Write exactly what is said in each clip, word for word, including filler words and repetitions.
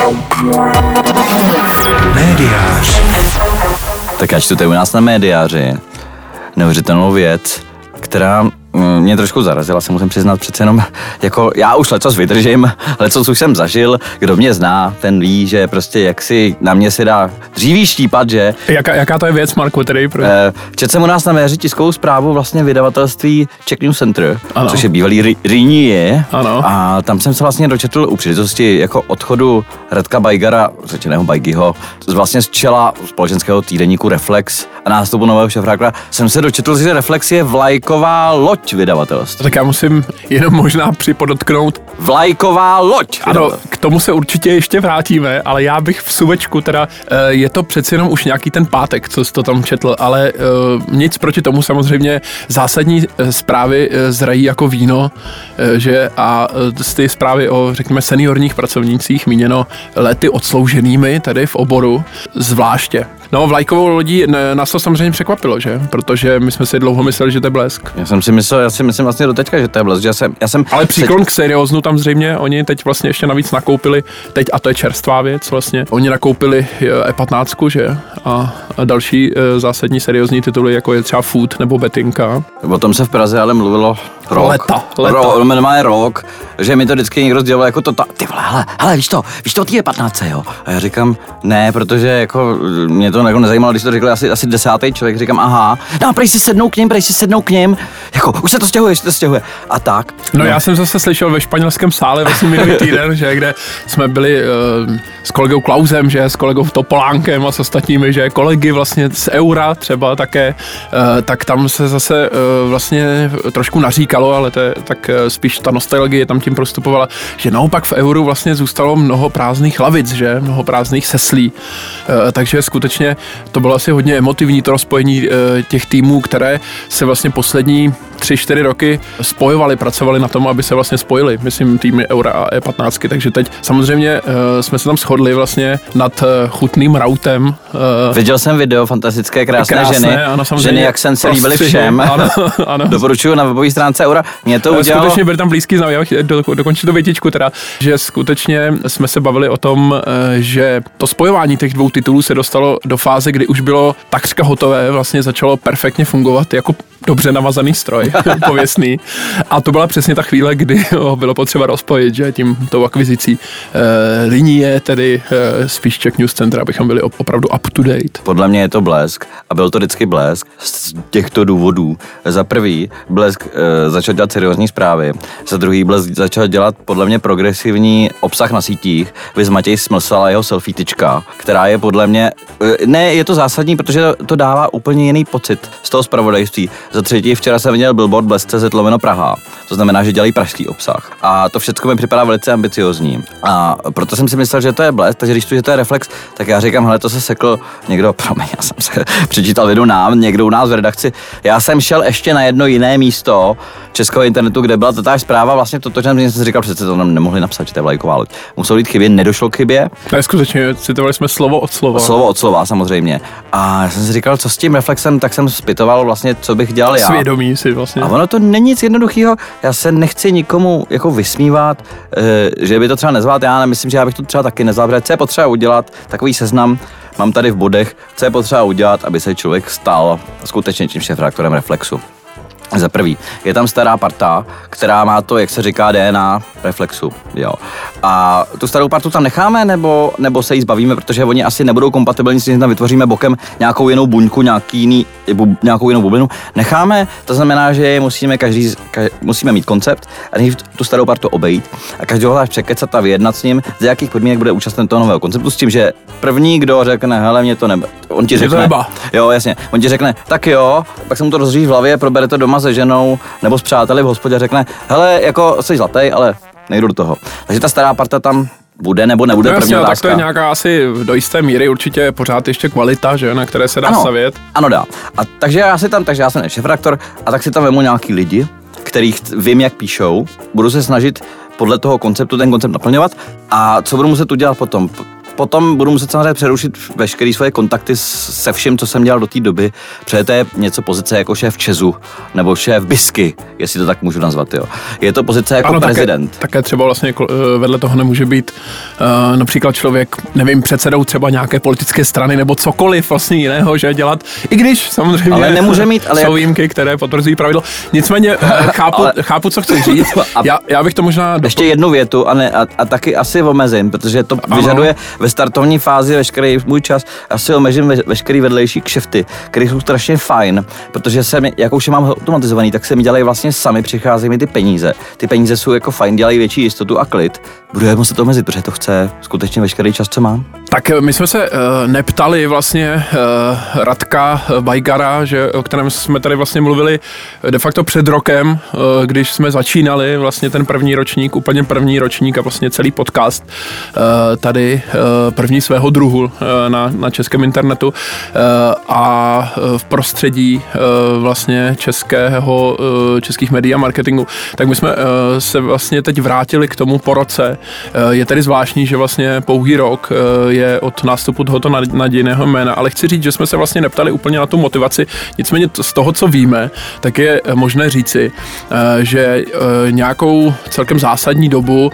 Médiář. Tak já čtu tady u nás na Médiáři neuvěřitelnou věc, která mě trošku zarazila, se musím přiznat, přece jenom, jako já už lecos vydržím, lecos už jsem zažil, kdo mě zná, ten ví, že prostě jak si na mě se dá dříví štípat, že... Jaká, jaká to je věc, Marku, tedy? Pro... Eh, četl jsem u nás na médiáři tiskovou zprávu vlastně vydavatelství Czech News Center, ano. Což je bývalý Rýnie, a tam jsem se vlastně dočetl u příležitosti jako odchodu Radka Bajgara, řečeného Bajgyho, vlastně z čela společenského týdeníku Reflex a nástupu nového šéfredaktora, jsem se dočetl, že Reflex je vlajková loď vydavatelství. Tak já musím jenom možná připodotknout. Vlajková loď. Ano, k tomu se určitě ještě vrátíme, ale já bych v suvečku teda, je to přeci jenom už nějaký ten pátek, co jsi to tam četl, ale nic proti tomu, samozřejmě zásadní zprávy zrají jako víno, že a z ty zprávy o, řekněme, seniorních pracovnících míněno lety odslouženými tady v oboru zvláště. No, vlajkovou lodí nás to samozřejmě překvapilo, že? Protože my jsme si dlouho mysleli, že to je Blesk. Já jsem si myslel, já si myslím vlastně do teďka, že to je Blesk, že já jsem, já jsem... Ale příklon teď... k serióznu tam zřejmě, oni teď vlastně ještě navíc nakoupili, teď, a to je čerstvá věc vlastně, oni nakoupili E patnáct, že? A, a další e, zásadní seriózní tituly, jako je třeba Food nebo Betinka. O tom se v Praze ale mluvilo rok. Leta, leta. Ro, normálně rok, že mi to vždycky někdo sdělal jako to, ta, ty vole, hele, hele, víš to, víš to o té E patnáct, jo? A já říkám, ne, protože jako mě to jako nezajímalo, když to řekl asi, asi desátý člověk, říkám, aha, no prej si sednou k ním, prej si sednou k ním, jako už se to stěhuje, už se to stěhuje a tak. No, no já jsem zase slyšel ve španělském sále vlastně minulý týden, že kde jsme byli uh, s kolegou Klausem, že s kolegou Topolánkem a s ostatními, že kolegy vlastně z Eura třeba také, uh, tak tam se zase uh, vlastně trošku naříkalo, ale to je, tak uh, spíš ta nostalgie tam tím prostupovala, že naopak v Euru vlastně zůstalo mnoho prázdných lavic, že, mnoho prázdných seslí, uh, takže skutečně to bylo asi hodně emotivní to rozpojení uh, těch týmů, které se vlastně poslední tři, čtyři roky spojovali, pracovali na tom, aby se vlastně spojili, myslím týmy Eura a E patnáct, takže teď samozřejmě uh, jsme se tam shodli vlastně nad uh, chutným rautem. Uh, Viděl jsem video, fantastické, krásné, krásné ženy, ano, ženy, jak jsem se líbily všem. Ano, ano. Doporučuju na webové stránce Eura. Mě to udělalo... Skutečně byli tam blízký znám, já bych do, dokončil tu větičku teda, že skutečně jsme se bavili o tom, že to spojování těch dvou titulů se dostalo do fáze, kdy už bylo takřka hotové, vlastně začalo perfektně fungovat jako dobře navazaný stroj, pověstný. A to byla přesně ta chvíle, kdy ho bylo potřeba rozpojit, že tím tou akvizicí e, linie, tedy e, spíš Czech News Center, abychom byli opravdu up to date. Podle mě je to Blesk a byl to vždycky Blesk z těchto důvodů. Za prvý Blesk e, začal dělat seriózní zprávy, za druhý Blesk začal dělat podle mě progresivní obsah na sítích, viz Matěj Smlsal a jeho selfietička, která je podle mě, e, ne, je to zásadní, protože to, to dává úplně jiný pocit z toho zpravodajství. Za třetí, včera jsem viděl billboard blesk tečka cé zet lomeno Praha. To znamená, že dělají pražský obsah. A to všechno mi připadá velice ambiciozní. A proto jsem si myslel, že to je Blesk, takže když tu, že to je Reflex, tak já říkám, hele, to se sekl někdo, promiň, já jsem se přečítal vidu nám, někdo u nás v redakci. Já jsem šel ještě na jedno jiné místo českého internetu, kde byla tatáž zpráva, vlastně to, to jsem si říkal, přece to nám nemohli napsat, že to je vlajková loď. Muselo jít chybě, nedošlo k chybě. Ne, skutečně, citovali jsme slovo od slova. Slovo od slova, samozřejmě. A já jsem si říkal, co s tím Reflexem, tak jsem zpytoval vlastně, co bych dělal já. Svědomí si vlastně. A ono to není nic jednoduchého. Já se nechci nikomu jako vysmívat, že by to třeba nezvát. Já nemyslím, že já bych to třeba taky nezvál, protože co je potřeba udělat, takový seznam mám tady v bodech, co je potřeba udělat, aby se člověk stal skutečně tím šéfredaktorem Reflexu. Za prvý, je tam stará parta, která má to, jak se říká, D N A Reflexu, jo. A tu starou partu tam necháme, nebo, nebo se jí zbavíme, protože oni asi nebudou kompatibilní, s tím tam vytvoříme bokem nějakou jinou buňku, nějaký jiný, bu, nějakou jinou bublinu. Necháme, to znamená, že musíme každý, každý musíme mít koncept a než tu starou partu obejít a každého hledáš překecat a vyjednat s ním, z jakých podmínek bude účasten toho nového konceptu, s tím, že první, kdo řekne, hele, mě to nebe, on ti řekne, jo, jasně, on ti řekne, tak jo, pak se mu to rozříví v hlavě, probere to doma se ženou nebo s přáteli v hospodě a řekne, hele, jako jsi zlatý, ale nejdu do toho. Takže ta stará parta tam bude nebo nebude, no, první jasně, otázka. Tak to je nějaká asi do jisté míry určitě pořád ještě kvalita, že, na které se dá ano, stavět. Ano, dá. A takže já si tam, takže já jsem šéfredaktor a tak si tam vemu nějaký lidi, kterých vím, jak píšou, budu se snažit podle toho konceptu ten koncept naplňovat a co budu muset udělat potom? potom budu muset samozřejmě přerušit veškeré svoje kontakty se vším, co jsem dělal do té doby, protože to je něco pozice jako šéf Česu nebo šéf Bisky, jestli to tak můžu nazvat, jo. Je to pozice jako ano, prezident. Také, také třeba vlastně vedle toho nemůže být uh, například člověk, nevím, předsedou třeba nějaké politické strany nebo cokoliv vlastně jiného, že dělat, i když samozřejmě ale nemůže mít, ale jsou jak... výjimky, které potvrzují pravidlo. Nicméně chápu, ale... chápu, co chci říct. Já, já bych to možná... Ještě dopl... jednu větu a, ne, a, a taky asi omezím, protože to ano. vyžaduje ve startovní fázi veškerý můj čas, asi omezím ve, veškerý vedlejší kšefty, které jsou strašně fajn, protože se mi, jak už je mám automatizovaný, tak se mi dělají vlastně sami, přicházejí mi ty peníze. Ty peníze jsou jako fajn, dělají větší jistotu a klid. Budu je muset omezit, protože to chce skutečně veškerý čas, co mám. Tak my jsme se uh, neptali vlastně uh, Radka Bajgara, že, o kterém jsme tady vlastně mluvili de facto před rokem, uh, když jsme začínali vlastně ten první ročník, úplně první ročník a vlastně celý podcast uh, tady uh, první svého druhu uh, na, na českém internetu uh, a uh, v prostředí uh, vlastně českého, uh, českých médií a marketingu. Tak my jsme uh, se vlastně teď vrátili k tomu po roce. Uh, je tedy zvláštní, že vlastně pouhý rok uh, je od nástupu tohoto nadějného jména, ale chci říct, že jsme se vlastně neptali úplně na tu motivaci, nicméně z toho, co víme, tak je možné říci, že nějakou celkem zásadní dobu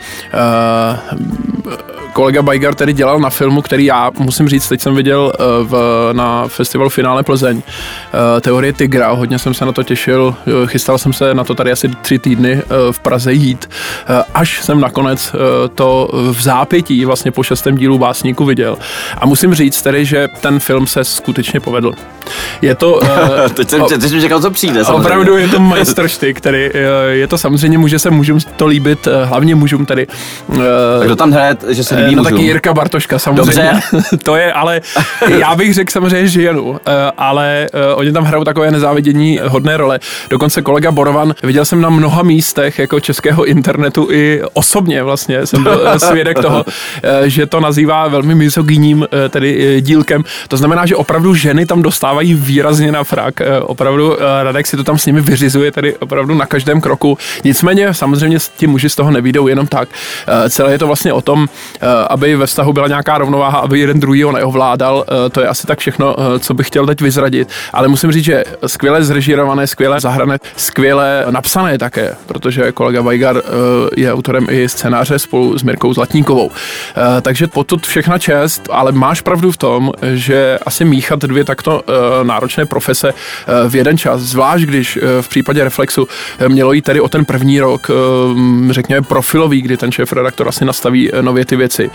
kolega Bajgar tedy dělal na filmu, který já musím říct, teď jsem viděl v, na festivalu Finále Plzeň Teorie tygra, hodně jsem se na to těšil, chystal jsem se na to tady asi tři týdny v Praze jít, až jsem nakonec to v zápětí vlastně po šestém dílu Básníku viděl. A musím říct tedy, že ten film se skutečně povedl. Je to... Uh, teď jsem, teď jsem čekal, co přijde. Samozřejmě. Opravdu je to majstrštyk, který je to samozřejmě, může se mužům to líbit, hlavně mužům tady. Uh, tak kdo tam hraje, že se líbí no mužům? Taky Jirka Bartoška samozřejmě. To je, ale já bych řekl samozřejmě ženu, uh, ale uh, oni tam hrajou takové nezávidění hodné role. Dokonce kolega Borovan, viděl jsem na mnoha místech jako českého internetu i osobně vlastně jsem byl svědek toho, uh, že to nazývá velmi misogynním uh, tedy uh, dílkem. To znamená, že opravdu ženy tam dostávají výrazně na frak. Opravdu Radek si to tam s nimi vyřizuje tady opravdu na každém kroku. Nicméně samozřejmě ti muži z toho nevyjdou jenom tak. Celé je to vlastně o tom, aby ve vztahu byla nějaká rovnováha, aby jeden druhýho neovládal. To je asi tak všechno, co bych chtěl teď vyzradit. Ale musím říct, že skvěle zrežírované, skvěle zahrané, skvěle napsané také, protože kolega Bajgar je autorem i scénáře spolu s Mirkou Zlatníkovou. Takže potud všechna čest, ale máš pravdu v tom, že asi míchat dvě takto náročné profese v jeden čas, zvlášť když v případě Reflexu mělo jít tedy o ten první rok, řekněme profilový, kdy ten šéfredaktor asi nastaví nově ty věci.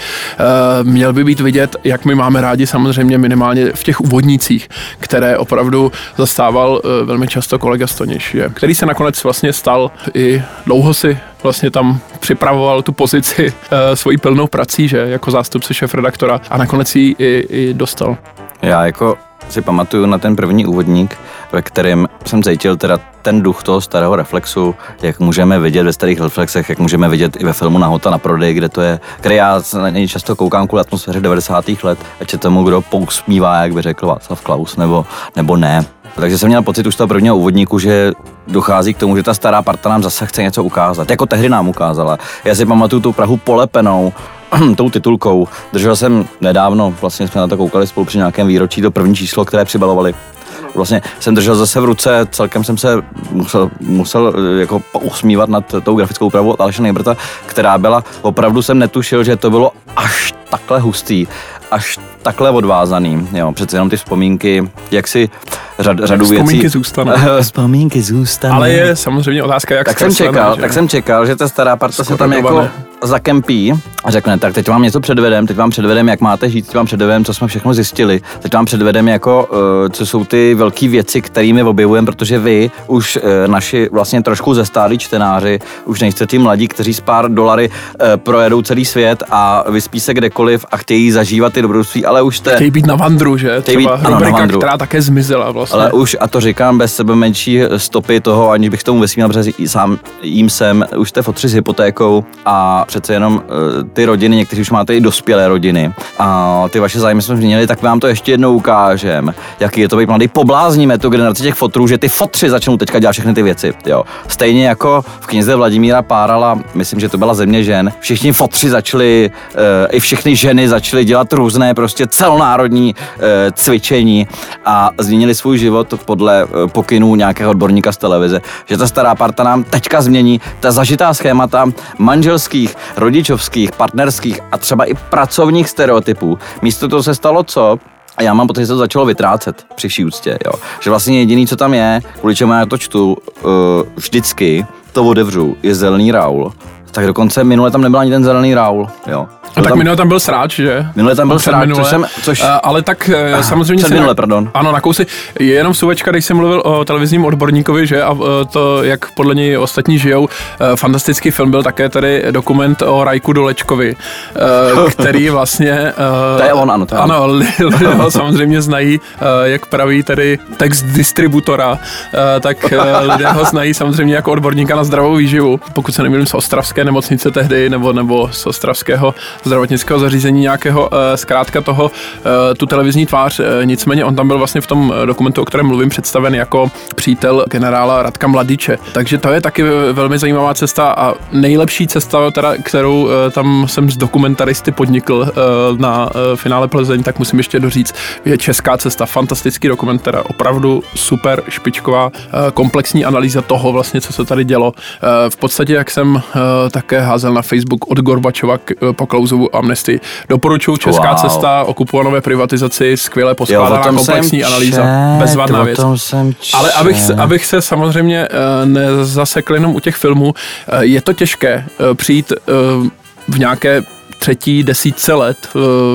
Měl by být vidět, jak my máme rádi samozřejmě minimálně v těch úvodnících, které opravdu zastával velmi často kolega Stoniš, který se nakonec vlastně stal i dlouho si vlastně tam připravoval tu pozici svojí plnou prací, že jako zástupce šéfredaktora a nakonec ji i, i dostal. Já jako si pamatuju na ten první úvodník, ve kterém jsem cítil teda ten duch toho starého Reflexu, jak můžeme vidět ve starých Reflexech, jak můžeme vidět i ve filmu Nahota na prodej, kde to je, který já na něj často koukám kvůli atmosféře devadesátých let, ať je tomu, kdo pousmívá, jak by řekl Václav Klaus, nebo, nebo ne. Takže jsem měl pocit už z toho prvního úvodníku, že dochází k tomu, že ta stará parta nám zase chce něco ukázat, jako tehdy nám ukázala. Já si pamatuju tu Prahu polepenou tou titulkou. Držel jsem nedávno, vlastně jsme na to koukali spolu při nějakém výročí, to první číslo, které přibalovali. Vlastně jsem držel zase v ruce, celkem jsem se musel, musel jako usmívat nad tou grafickou úpravou od Aleše Nejbrta, která byla, opravdu jsem netušil, že to bylo až takhle hustý, až takhle odvázaný, jo, přece jenom ty vzpomínky, jak si řad, řadu vzpomínky věcí... Zůstanou. Vzpomínky zůstanou. Ale je samozřejmě otázka, jak tak jsem čekal, že? Tak jsem čekal, že ta stará parta se tam jako zakempí a řekne, tak teď vám něco předvedem, teď vám předvedem, jak máte žít, teď vám předvedem, co jsme všechno zjistili, teď vám předvedem, jako, uh, co jsou ty velké věci, kterými objevujeme, protože vy už uh, naši vlastně trošku zestárlí čtenáři, už nejste ti mladí, kteří z pár dolary uh, projedou celý svět a vyspí se kdekoliv a chtějí zažívat ty dobrodružství, ale už jste... Chtějí být na vandru, že? Třeba být, ano, rubrika, vandru. Která také zmizela vlastně. Ale už, a to říkám bez sebe menší stopy toho, aniž bych tomu vesmíl, protože sám jím jsem, už jste fotři s hypotékou a přece jenom ty rodiny, někteří už máte i dospělé rodiny a ty vaše zájmy jsme změnili, tak vám to ještě jednou ukážem, jaký je to být mladý. Poblázníme tu generaci těch fotrů, že ty fotři začnou teďka dělat všechny ty věci. Jo. Stejně jako v knize Vladimíra Párala, myslím, že to byla Země žen, všichni fotři začali, e, i všechny ženy začaly dělat různé prostě celonárodní e, cvičení a změnili svůj život podle e, pokynů nějakého odborníka z televize. Že ta stará parta nám teďka změní ta zažitá schémata manželských, rodičovských, partnerských a třeba i pracovních stereotypů. Místo toho se stalo co? A já mám pocit, že to začalo vytrácet při vší úctě, jo. Že vlastně jediný, co tam je, kvůli čemu já to čtu, uh, vždycky to otevřu, je zelený Raul. Tak dokonce minule tam nebyl ani ten zelený Raul, jo. A tak tam, minule tam byl sráč, že? Minule tam byl sráč, což jsem, což... Uh, ale tak uh, samozřejmě... Před minule, pardon. Ano, na kousy. Je jenom suvečka, když jsem mluvil o televizním odborníkovi, že? A uh, to, jak podle něj ostatní žijou. Uh, fantastický film byl také tady dokument o Rajku Dolečkovi, uh, který vlastně... Uh, to je on, ano. To je ano, lidé ho samozřejmě znají, uh, jak praví tady text distributora, uh, tak uh, lidé ho znají samozřejmě jako odborníka na zdravou výživu. Pokud se nemýlím, z ostravské nemocnice tehdy, nebo, nebo z ostravského zdravotnického zařízení nějakého, zkrátka toho, tu televizní tvář. Nicméně on tam byl vlastně v tom dokumentu, o kterém mluvím, představen jako přítel generála Radka Mladiče. Takže to je taky velmi zajímavá cesta a nejlepší cesta, teda, kterou tam jsem z dokumentaristy podnikl na finále Plzeň, tak musím ještě doříct, je Česká cesta. Fantastický dokument, teda opravdu super špičková komplexní analýza toho vlastně, co se tady dělo. V podstatě, jak jsem také házel na Facebook od Gorbačova po Klausovu amnestii. Doporučuji Česká wow. cesta, okupované privatizaci, skvěle poskládaná komplexní analýza, bezvadná věc. Ale abych, abych se samozřejmě nezasekl jenom u těch filmů, je to těžké přijít v nějaké třetí desítce let,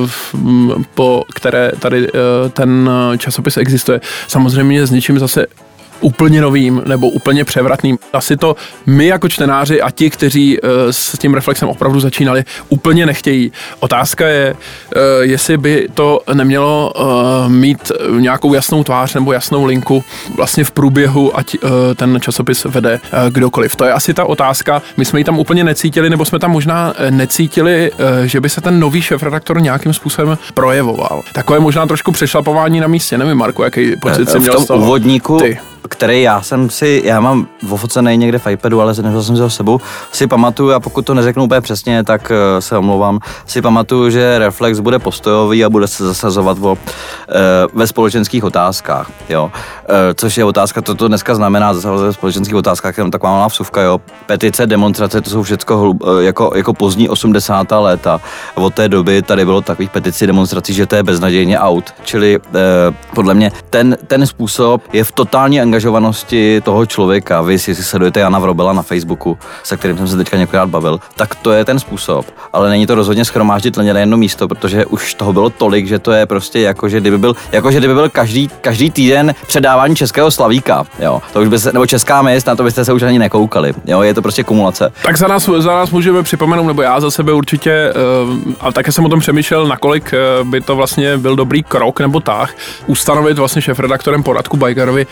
po které tady ten časopis existuje. Samozřejmě s něčím zase úplně novým nebo úplně převratným. Asi to my jako čtenáři a ti, kteří uh, s tím Reflexem opravdu začínali, úplně nechtějí. Otázka je, uh, jestli by to nemělo uh, mít nějakou jasnou tvář nebo jasnou linku vlastně v průběhu, ať uh, ten časopis vede uh, kdokoliv. To je asi ta otázka. My jsme ji tam úplně necítili, nebo jsme tam možná necítili, uh, že by se ten nový šéfredaktor nějakým způsobem projevoval. Takové možná trošku přešlapování na místě. Nevím, Marku, jaký pocit jsi měl v tom z toho? Úvodníku, Ty. který já jsem si, já mám ofocený někde v iPadu, ale nevzal jsem si ho s sebou, si pamatuju, a pokud to neřeknu úplně přesně, tak uh, se omlouvám, si pamatuju, že Reflex bude postojový a bude se zasazovat o, uh, ve společenských otázkách, jo. Uh, což je otázka, to, to dneska znamená zasazovat ve společenských otázkách, jenom taková malá vsuvka, jo. Petice, demonstrace, to jsou všechno hlub, uh, jako, jako pozdní osmdesátá léta. Od té doby tady bylo takových peticí, demonstrací, že to je beznadějně out. Čili uh, podle mě ten, ten způsob je v totální angažovanosti toho člověka. Vy si sledujete Jana Vrobela na Facebooku, se kterým jsem se teďka několikrát bavil, tak to je ten způsob. Ale není to rozhodně shromáždit na jedno místo, protože už toho bylo tolik, že to je prostě jako, že kdyby byl, jako, že kdyby byl každý, každý týden předávání českého slavíka, jo. To už by se, nebo česká měst, na to byste se už ani nekoukali, jo. Je to prostě kumulace. Tak za nás, za nás můžeme připomenout, nebo já za sebe určitě, a také jsem o tom přemýšlel, nakolik by to vlastně byl dobrý krok nebo tah, ustanovit vlastně šéfredaktorem poradku Bajgarovi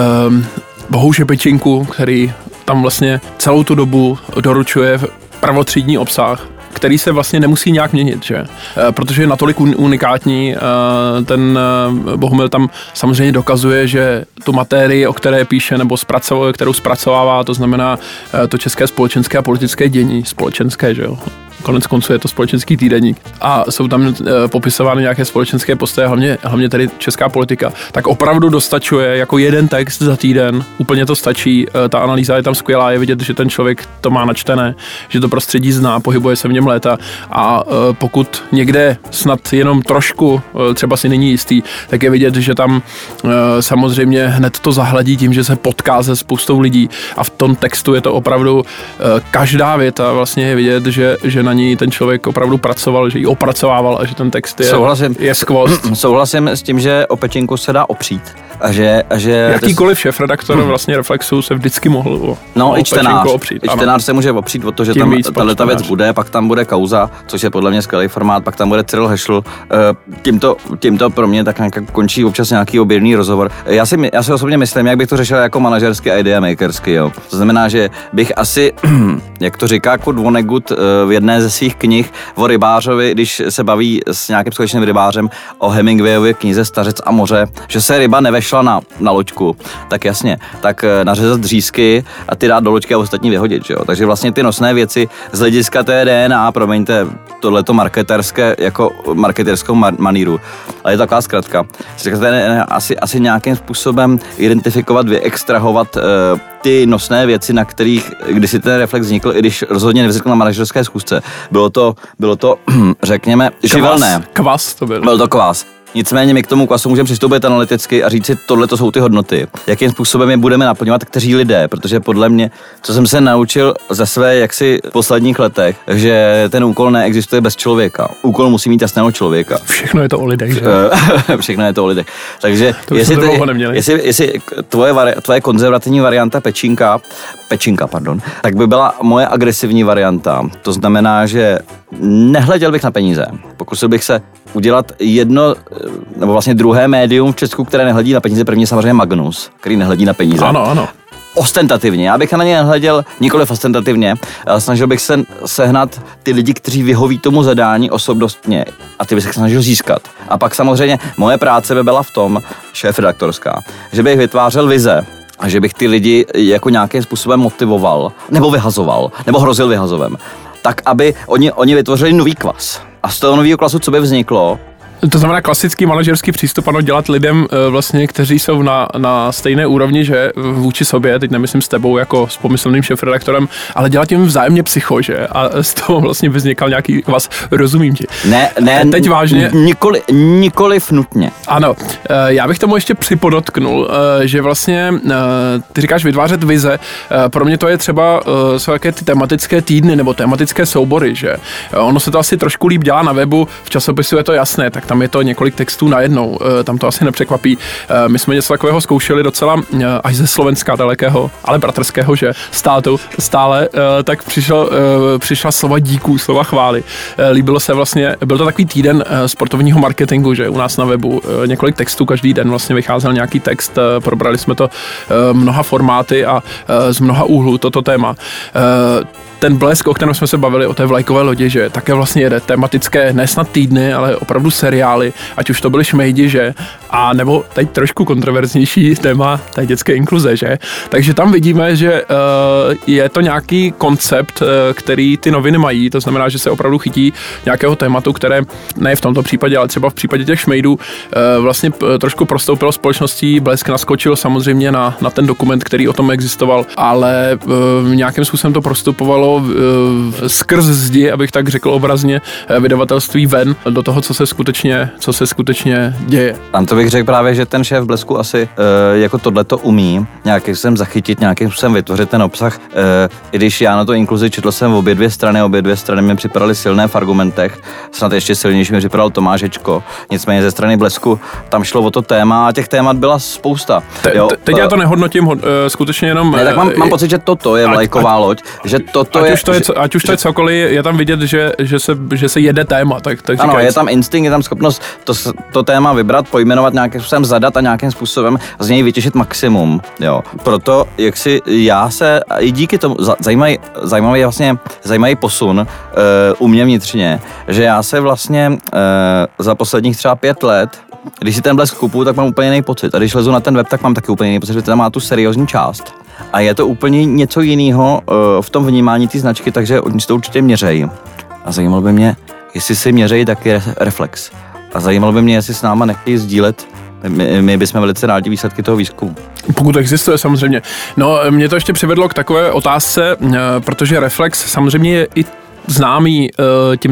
Bohuše Pečinku, který tam vlastně celou tu dobu doručuje prvotřídní obsah, který se vlastně nemusí nějak měnit, že? Protože je natolik unikátní, ten Bohumil tam samozřejmě dokazuje, že tu materii, o které píše nebo zpracovává, kterou zpracovává, to znamená to české společenské a politické dění, společenské, že jo? Konec konců je to společenský týdeník a jsou tam e, popisovány nějaké společenské postoje, hlavně, hlavně tady česká politika, tak opravdu dostačuje jako jeden text za týden, úplně to stačí, e, ta analýza je tam skvělá, je vidět, že ten člověk to má načtené, že to prostředí zná, pohybuje se v něm léta a e, pokud někde snad jenom trošku e, třeba si není jistý, tak je vidět, že tam e, samozřejmě hned to zahladí tím, že se potká se spoustou lidí a v tom textu je to opravdu e, každá věta vlastně je vidět, že, že na ní ten člověk opravdu pracoval, že ji opracovával a že ten text je, Souhlasím. je skvost. Souhlasím s tím, že o Pečinku se dá opřít. A že, a že jakýkoliv šéfredaktor hmm. vlastně Reflexu se vždycky mohl o, no o i čtenář, opřít. I čtenář se může opřít o to, že Tím tam tahle ta věc bude, pak tam bude kauza, což je podle mě skvělý formát, pak tam bude Cyril Hešl. Tímto, tímto pro mě tak končí občas nějaký oběrný rozhovor. Já si, já si osobně myslím, jak bych to řešil jako manažersky a idea makersky, jo. To znamená, že bych asi, jak to říká Kurt Vonnegut v jedné ze svých knih o rybářovi, když se baví s nějakým skutečným rybářem o Hemingwayově knize Stařec a moře, že se ryba nevešla na, na loďku, tak jasně, tak nařezat dřísky a ty dát do loďky a ostatní vyhodit, že jo. Takže vlastně ty nosné věci z hlediska té D N A, promiňte, tohleto marketerské, jako marketerskou maníru, ale je to taková zkratka. Asi, asi nějakým způsobem identifikovat, vyextrahovat uh, ty nosné věci, na kterých kdysi ten Reflex vznikl, i když rozhodně nevznikl na manažerské schůzce. Bylo to, bylo to řekněme, živelné. Kvas to byl. Byl to kvas. Nicméně my k tomu kvasu můžeme přistoupit analyticky a říct si, tohle to jsou ty hodnoty. Jakým způsobem je budeme naplňovat, kteří lidé, protože podle mě, co jsem se naučil ze své jaksi posledních letech, že ten úkol neexistuje bez člověka. Úkol musí mít jasného člověka. Všechno je to o lidech, že? Všechno je to o lidech. Takže to jestli, ty, jestli, jestli tvoje, vari, tvoje konzervativní varianta pečínka, pečínka, pardon, tak by byla moje agresivní varianta. To znamená, že nehleděl bych na peníze. Pokusil bych se udělat jedno, nebo vlastně druhé médium v Česku, které nehledí na peníze. První je samozřejmě Magnus, který nehledí na peníze. Ano, ano. Ostentativně. Já bych na ně nehleděl nikoliv ostentativně, ale snažil bych se sehnat ty lidi, kteří vyhoví tomu zadání osobnostně a ty bych se snažil získat. A pak samozřejmě moje práce by byla v tom, šéfredaktorská, že bych vytvářel vize a že bych ty lidi jako nějakým způsobem motivoval, nebo vyhazoval, nebo hrozil vyhazovem, tak aby oni, oni vytvořili nový kvas. A z toho nového klasu, co by vzniklo, to znamená klasický manažerský přístup, ano, dělat lidem vlastně, kteří jsou na, na stejné úrovni, že vůči sobě, teď nemyslím s tebou jako s pomyslným šéfredaktorem, ale dělat jim vzájemně psycho, že? A z toho vlastně vznikal nějaký kvas, rozumím ti. Ne, ne, teď vážně. Nikoli, nikoliv nutně. Ano, já bych tomu ještě připodotknul, že vlastně ty říkáš vytvářet vize, pro mě to je třeba jsou jaké ty tematické týdny nebo tematické soubory, že? Ono se to asi trošku líp dělá na webu, v časopisu je to jasné, tak tam je to několik textů najednou, tam to asi nepřekvapí. My jsme něco takového zkoušeli docela až ze Slovenska dalekého, ale bratrského, že státu stále, tak přišel, přišla slova díků, slova chvály. Líbilo se vlastně, byl to takový týden sportovního marketingu, že u nás na webu několik textů, každý den vlastně vycházel nějaký text, probrali jsme to mnoha formáty a z mnoha úhlů toto téma. Ten Blesk, o kterém jsme se bavili, o té vlajkové lodi, že také vlastně jede tematické, ne snad týdny, ale opravdu seriály, ať už to byly šmejdi, že, a nebo teď trošku kontroverznější téma té dětské inkluze, že. Takže tam vidíme, že uh, je to nějaký koncept, uh, který ty noviny mají, to znamená, že se opravdu chytí nějakého tématu, které ne v tomto případě, ale třeba v případě těch šmejdů uh, vlastně uh, trošku prostoupilo společností, Blesk naskočil samozřejmě na, na ten dokument, který o tom existoval, ale uh, nějakým způsobem to prostupovalo skrz zdi, abych tak řekl obrazně, vydavatelství ven do toho, co se skutečně, co se skutečně děje. Tam to bych řekl právě, že ten šéf Blesku asi e, jako tohleto umí nějakým způsobem zachytit, nějakým způsobem vytvořit ten obsah. E, I když já na to inkluzi četl jsem obě dvě strany, obě dvě strany mi připadaly silné v argumentech, snad ještě silnější mi připadal Tomášečko. Nicméně ze strany Blesku tam šlo o to téma a těch témat byla spousta. Te, jo, te, teď já to nehodnotím, uh, skutečně jenom... Ne, tak mám, mám pocit, že toto je vlajková loď, že toto ať je... Už to je, ať už to je cokoliv, je tam vidět, že, že, se, že se jede téma. Tak, tak ano, říkajíc. Je tam instinkt, je tam schopnost to, to téma vybrat, pojmenovat nějakým způsobem, zadat a nějakým způsobem z něj vytěžit maximum. Jo. Proto, jak si já se, i díky tomu, zajímavý, zajímavý, vlastně, zajímavý posun uh, u mě vnitřně, že já se vlastně uh, za posledních třeba pět let, když si ten Blesk kupuju, tak mám úplně jiný pocit. A když lezu na ten web, tak mám taky úplně jiný pocit, že tam má tu seriózní část. A je to úplně něco jiného uh, v tom vnímání té značky, takže oni si to určitě měřejí. A zajímalo by mě, jestli si měřejí taky re- Reflex. A zajímalo by mě, jestli s náma nechtějí sdílet. My, my bychom velice rádi výsledky toho výzkumu. Pokud existuje, samozřejmě. No, mě to ještě přivedlo k takové otázce, protože Reflex samozřejmě je i známý uh, tímto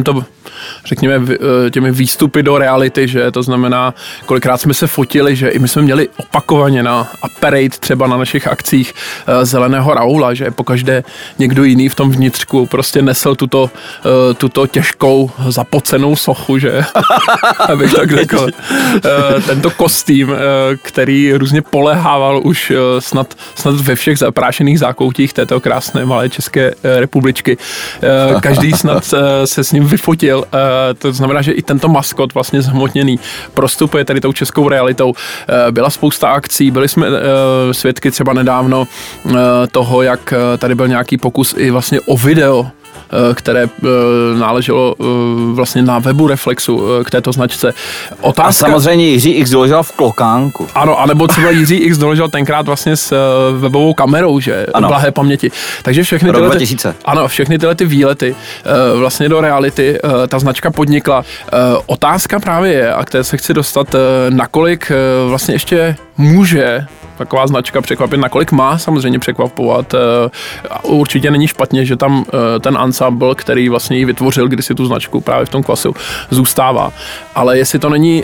řekněme, těmi výstupy do reality, že to znamená, kolikrát jsme se fotili, že i my jsme měli opakovaně na a parade třeba na našich akcích zeleného Raula, že pokaždé někdo jiný v tom vnitřku prostě nesl tuto, tuto těžkou zapocenou sochu, že abych tak řekl. Tento kostým, který různě polehával už snad, snad ve všech zaprášených zákoutích této krásné malé České republičky. Každý snad se s ním vyfotil. To znamená, že i tento maskot vlastně zhmotněný prostupuje tady tou českou realitou. Byla spousta akcí, byli jsme svědky třeba nedávno toho, jak tady byl nějaký pokus i vlastně o video, které náleželo vlastně na webu Reflexu k této značce. Otázka... A samozřejmě Jiří X doložil v klokánku. Ano, anebo třeba Jiří X doložil tenkrát vlastně s webovou kamerou, že? Ano. Blahé paměti. Takže všechny tyhle, ty, ano, všechny tyhle ty výlety vlastně do reality ta značka podnikla. Otázka právě je, a které se chci dostat, nakolik vlastně ještě může taková značka překvapit, nakolik má samozřejmě překvapovat. Určitě není špatně, že tam ten ensemble, který vlastně ji vytvořil kdysi tu značku právě v tom Kvasu, zůstává. Ale jestli to není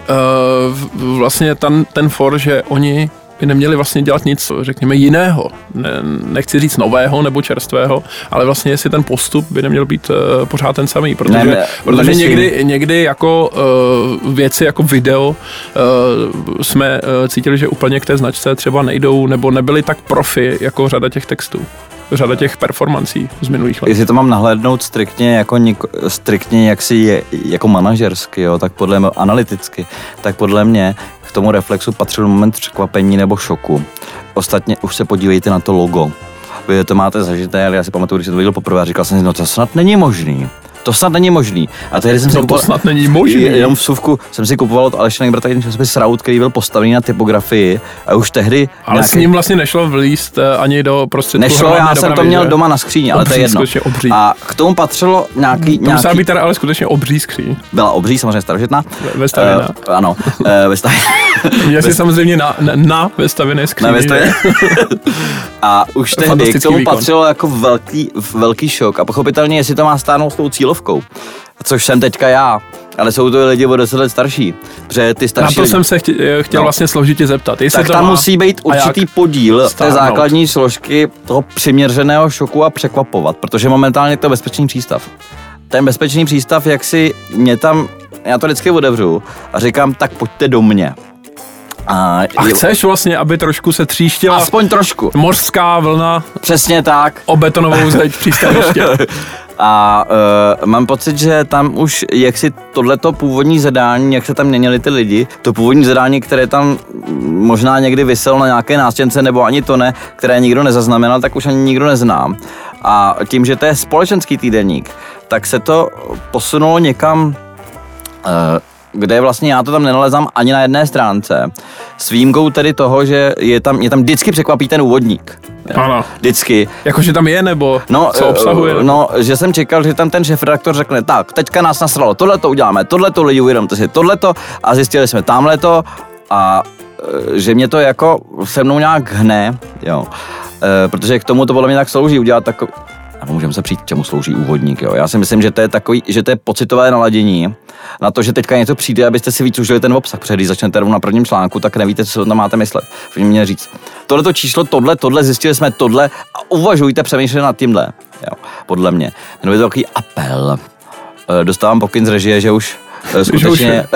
vlastně ten, ten for, že oni by neměli vlastně dělat nic, řekněme, jiného. Ne, nechci říct nového nebo čerstvého, ale vlastně jestli ten postup by neměl být uh, pořád ten samý, protože, ne, ne, protože někdy, někdy jako uh, věci jako video uh, jsme uh, cítili, že úplně k té značce třeba nejdou, nebo nebyli tak profi jako řada těch textů. Řada těch performancí z minulých let. Jestli to mám nahlédnout striktně jako, něko, striktně jaksi je, jako manažersky, jo, tak podle mě, analyticky, tak podle mě k tomu Reflexu patřil moment překvapení nebo šoku. Ostatně už se podívejte na to logo. Vy to máte zažité, ale já si pamatuju, když jsem to viděl poprvé a říkal jsem si, no to snad není možný. To snad není možný. A tehdy jsem no si to kupoval, snad není možný. Jenom v suvku jsem si kupoval od Aleše Nejbrata jeden časopis Raut, který byl postavený na typografii a už tehdy... Ale nějaký... s ním vlastně nešlo vlízt ani do prostředku. Nešlo, já jsem to měl že? Doma na skříni, ale obří, to je jedno. Obří. A k tomu patřilo nějaký... To musela být teda ale skutečně obří skříň. Byla obří, samozřejmě starožitná. Vestavěná. Uh, ano, uh, vestavěná. Měl jsi samozřejmě na, na, na vestavěné skříni. Na vestavěné. A už tehdy k tomu výkon. Patřilo jako velký, velký šok a pochopitelně, jestli to má stáhnout s tou cílovkou, což jsem teďka já, ale jsou to lidi o deset let starší, protože ty starší... Na to lidi, jsem se chtěl, chtěl no. vlastně složitě zeptat. Tak tam musí být určitý podíl té základní složky toho přiměřeného šoku a překvapovat, protože momentálně to je bezpečný přístav. Ten bezpečný přístav, jak si mě tam, já to vždycky otevřu a říkám, tak pojďte do mě. A, a chceš vlastně, aby trošku se tříštila... Aspoň trošku. Mořská vlna. Přesně tak. O betonovou zeď v přístaviště. A uh, mám pocit, že tam už jaksi tohleto původní zadání, jak se tam měnili ty lidi, to původní zadání, které tam možná někdy viselo na nějaké nástěnce, nebo ani to ne, které nikdo nezaznamenal, tak už ani nikdo neznám. A tím, že to je společenský týdeník, tak se to posunulo někam... Uh, kde vlastně já to tam nenalezám ani na jedné stránce. S výjimkou tedy toho, že je tam, je tam vždycky překvapí ten úvodník. Ano. Vždycky. Jakože tam je, nebo no, co obsahuje? Nebo? No, že jsem čekal, že tam ten šéfredaktor řekne, tak, teďka nás nasralo, tohleto uděláme, tohleto lidi uvědomte si, tohleto a zjistili jsme tamhleto a že mě to jako se mnou nějak hne, jo. E, protože k tomu to podle mě tak slouží udělat takový, a můžeme se přijít, čemu slouží úvodník, jo. Já si myslím, že to je takový, že to je pocitové naladění na to, že teďka něco přijde, abyste si víc užili ten obsah, protože když začnete rovnou na prvním článku, tak nevíte, co tam máte myslet. Vy mě říct, tohleto číslo, tohle, tohle, zjistili jsme tohle a uvažujte, přemýšlejte nad tímhle, jo. Podle mě. Jenom je to takový apel. Dostávám pokyn z režie, že už skutečně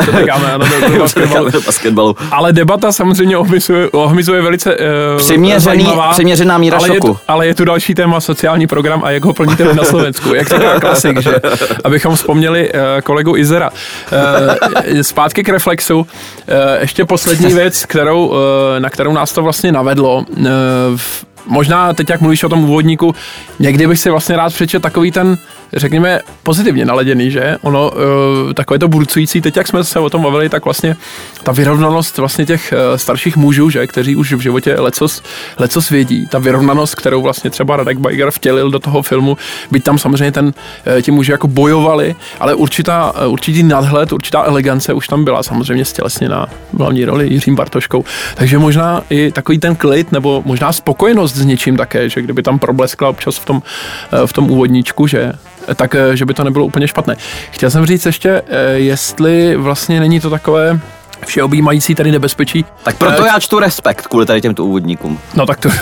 do basketbalu. Ale debata samozřejmě ohmizuje, ohmizuje velice uh, Přiměřený, zajímavá. Přiměřená míra ale šoku. Je tu, ale je tu další téma, sociální program a jak ho plníte na Slovensku. Jak taková klasik, že? Abychom vzpomněli uh, kolegu Izera. Uh, zpátky k Reflexu. Uh, ještě poslední věc, kterou, uh, na kterou nás to vlastně navedlo. Uh, v, možná teď, jak mluvíš o tom úvodníku, někdy bych si vlastně rád přečet takový ten, řekněme, pozitivně naladěný, že? Ono, uh, takové to burcující, teď jak jsme se o tom bavili, tak vlastně ta vyrovnanost vlastně těch uh, starších mužů, že? Kteří už v životě lecos, lecos vědí, ta vyrovnanost, kterou vlastně třeba Radek Bajgar vtělil do toho filmu, byť tam samozřejmě ten, uh, ti muži jako bojovali, ale určitá, uh, určitý nadhled, určitá elegance už tam byla samozřejmě stělesněná v hlavní roli Jiřím Bartoškou. Takže možná i takový ten klid, nebo možná spokojenost s něčím také, že kdyby tam probleskla občas v tom, uh, v tom úvodníčku, že tak že by to nebylo úplně špatné. Chtěl jsem říct ještě, jestli vlastně není to takové všeobjímající tady nebezpečí. Tak proto já čtu respekt kvůli tady těmto úvodníkům. No tak to...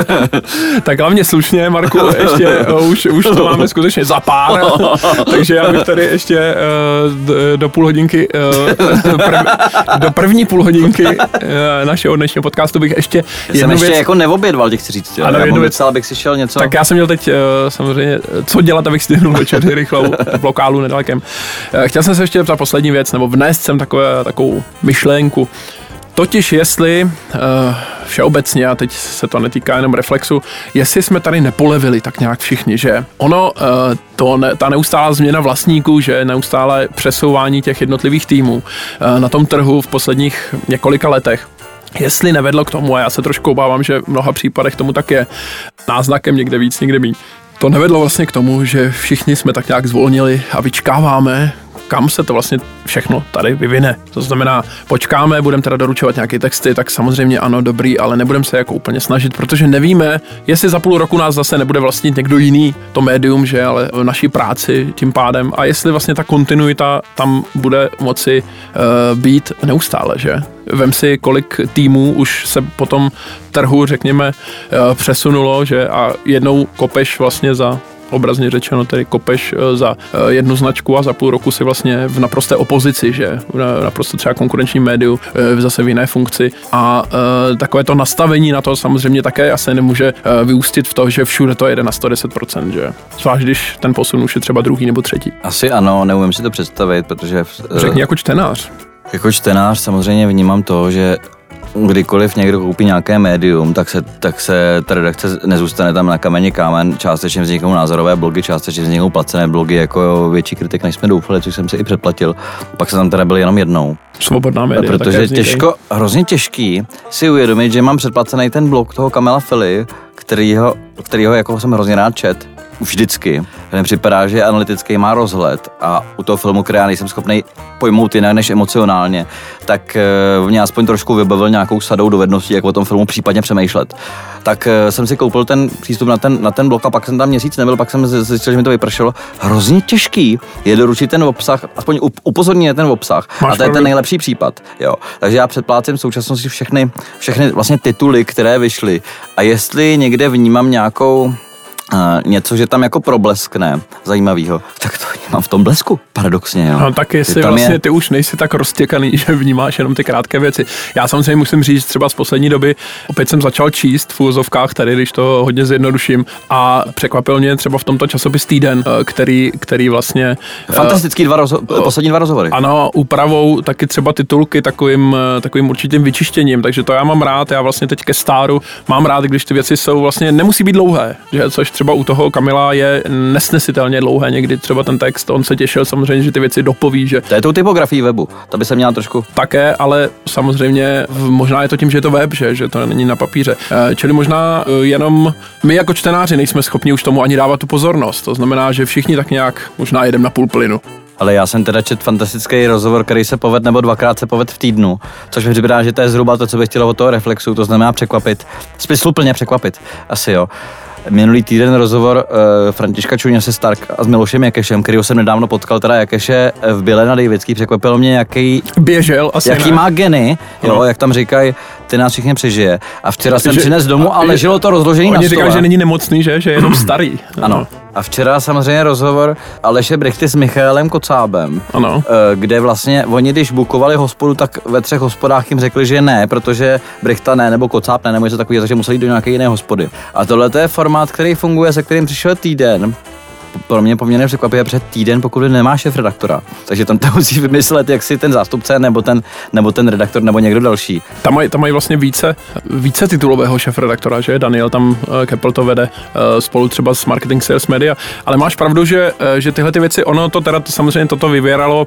tak hlavně slušně, Marku, ještě už, už to máme skutečně za pár, takže já bych tady ještě uh, do půl hodinky, uh, prv, do první půl hodinky uh, našeho dnešního podcastu bych ještě já jsem ještě věc... jako neobědval, chci říct. Ano, já věc... abych si šel něco... Tak já jsem měl teď uh, samozřejmě, co dělat, abych stihnul večeři rychlou v lokálu nedalekém. Uh, chtěl jsem se ještě za poslední věc, nebo vnést jsem takové, takovou myšlenku. Totiž jestli uh, všeobecně, a teď se to netýká jenom Reflexu, jestli jsme tady nepolevili tak nějak všichni, že ono, uh, to ne, ta neustálá změna vlastníků, že neustále přesouvání těch jednotlivých týmů uh, na tom trhu v posledních několika letech, jestli nevedlo k tomu, a já se trošku obávám, že v mnoha případech tomu tak je, náznakem někde víc, někde méně, to nevedlo vlastně k tomu, že všichni jsme tak nějak zvolnili a vyčkáváme, kam se to vlastně všechno tady vyvine. To znamená, počkáme, budeme teda doručovat nějaké texty, tak samozřejmě ano, dobrý, ale nebudeme se jako úplně snažit, protože nevíme, jestli za půl roku nás zase nebude vlastnit někdo jiný to médium, že, ale naší práci tím pádem, a jestli vlastně ta kontinuita tam bude moci uh, být neustále, že. Vem si, kolik týmů už se po tom trhu, řekněme, uh, přesunulo, že, a jednou kopeš vlastně za obrazně řečeno, tedy kopeš za jednu značku a za půl roku si vlastně v naprosté opozici, že v naprosto třeba konkurenčním médiu, zase v jiné funkci, a e, takové to nastavení na to samozřejmě také asi nemůže e, vyústit v to, že všude to jede na sto deset procent, že zvlášť když ten posun už je třeba druhý nebo třetí. Asi ano, neumím si to představit, protože... Řekni jako čtenář. Jako čtenář samozřejmě vnímám to, že kdykoliv někdo koupí nějaké médium, tak se, tak se ta redakce nezůstane tam na kameni kámen, částečně vzniknou názorové blogy, částečně vzniknou placené blogy, jako větší kritik, než jsme doufali, což jsem si i předplatil. Pak se tam teda byl jenom jednou. Svobodná média. Protože je těžko, hrozně těžký si uvědomit, že mám předplacený ten blog toho Kamila Fili, kterýho, kterýho jako jsem hrozně rád čet. Vždycky. Mně připadá, že analytický má rozhled a u toho filmu, který já nejsem schopný pojmout jinak než emocionálně, tak uh, mě aspoň trošku vybavil nějakou sadou dovedností, jak o tom filmu případně přemýšlet. Tak uh, jsem si koupil ten přístup na ten, na ten blog a pak jsem tam měsíc nebyl, pak jsem zjistil, že mi to vypršelo. Hrozně těžký je doručit ten obsah, aspoň upozornit ten obsah. Máš a to je ten nejlepší případ. Jo. Takže já předplácím v současnosti všechny, všechny vlastně tituly, které vyšly. A jestli někde vnímám nějakou Uh, něco, že tam jako probleskne zajímavýho, tak to mám v tom blesku, paradoxně. Jo. No tak jestli vlastně je... ty už nejsi tak roztěkaný, že vnímáš jenom ty krátké věci. Já samozřejmě musím říct, třeba z poslední doby, opět jsem začal číst v úvozovkách tady, když to hodně zjednoduším, a překvapil mě třeba v tomto časopis Týden, který, který vlastně... Fantastický dva rozo- poslední dva rozhovory. Ano, úpravou taky třeba titulky takovým, takovým určitým vyčištěním, takže to já mám rád, já vlastně teď ke Staru mám rád, když ty věci jsou vlastně, nemusí být dlouhé, že, což třeba u toho Kamila je nesnesitelně dlouhé někdy třeba ten text, on se těšil samozřejmě, že ty věci dopoví, že... To je tou typografií webu, to by se měla trošku... Také, ale samozřejmě možná je to tím, že je to web, že, že to není na papíře. Čili možná jenom my jako čtenáři nejsme schopni už tomu ani dávat tu pozornost, to znamená, že všichni tak nějak možná jedeme na půl plynu. Ale já jsem teda čet fantastický rozhovor, který se poved nebo dvakrát se poved v týdnu, což mi připadá, že to je zhruba to, co bych chtěl od toho Reflexu, to znamená překvapit, smysluplně překvapit, asi jo. Minulý týden rozhovor uh, Františka Čuňase Stark a s Milošem Jakešem, kterýho jsem nedávno potkal, teda Jakeše v Byle na Dejvický, překvapilo mě, jaký... Běžel asi Jaký ne. má geny, jo, no. Jak tam říkají, ty nás všichni přežije. A včera jsem přines domů a leželo to rozložený na stole. Oni říkají, že není nemocný, že? Že je jenom starý. Ano. A včera samozřejmě rozhovor Aleše Brichty s Michaelem Kocábem, ano. Kde vlastně oni, když bukovali hospodu, tak ve třech hospodách jim řekli, že ne, protože Brichta ne, nebo Kocáb ne, nebo něco takového, takže museli jít do nějaké jiné hospody. A tohle je formát, který funguje, se kterým přišel Týden. Pro mě poměrně překvapivě před Týden, pokud nemá šéfredaktora. Takže tam to musí vymyslet, jak si ten zástupce, nebo ten, nebo ten redaktor, nebo někdo další. Tam mají, tam mají vlastně více, více titulového šéfredaktora, že Daniel tam, Keppel to vede spolu třeba s Marketing Sales Media, ale máš pravdu, že, že tyhle ty věci, ono to teda to, samozřejmě toto vyvěralo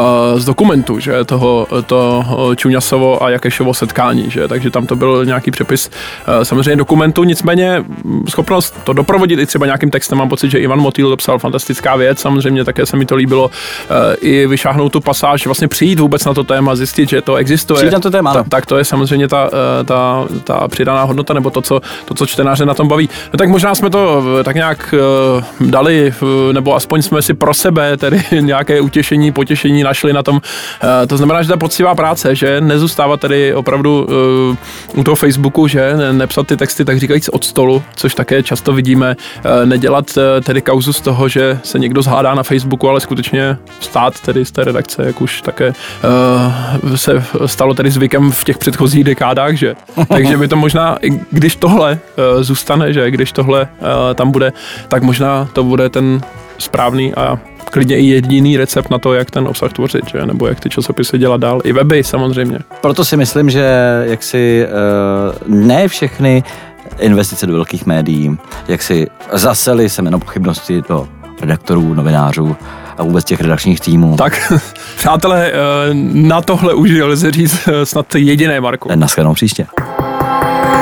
z dokumentu, že toho, to Čuňasovo a Jakešovo setkání, že, takže tam to byl nějaký přepis samozřejmě dokumentu, nicméně schopnost to doprovodit i třeba nějakým textem, mám pocit, že Ivan Motýl napsal fantastická věc, samozřejmě také se mi to líbilo i vyšáhnout tu pasáž, vlastně přijít vůbec na to téma, zjistit, že to existuje. Přijít na to téma, ta, tak to je samozřejmě ta, ta, ta přidaná hodnota, nebo to co, to, co čtenáře na tom baví. No tak možná jsme to tak nějak dali, nebo aspoň jsme si pro sebe tedy nějaké utěšení, potěšení našli na tom. To znamená, že ta poctivá práce, že nezůstávat tedy opravdu u toho Facebooku, že nepsat ty texty tak říkajíc od stolu, což také často vidíme, nedělat tedy kauzu z toho, že se někdo zhádá na Facebooku, ale skutečně stát tedy z té redakce, jak už také uh, se stalo tedy zvykem v těch předchozích dekádách, že. Takže by to možná, když tohle uh, zůstane, že když tohle uh, tam bude, tak možná to bude ten správný a klidně i jediný recept na to, jak ten obsah tvořit, že? Nebo jak ty časopisy dělat dál. I weby samozřejmě. Proto si myslím, že jaksi uh, ne všechny investice do velkých médií, jak si zasely semeno pochybnosti do redaktorů, novinářů a vůbec těch redakčních týmů. Tak, přátelé, na tohle už lze říct snad jediné, Marku. Naschledanou příště.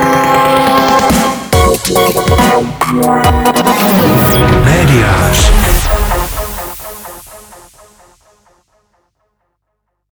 Médiář.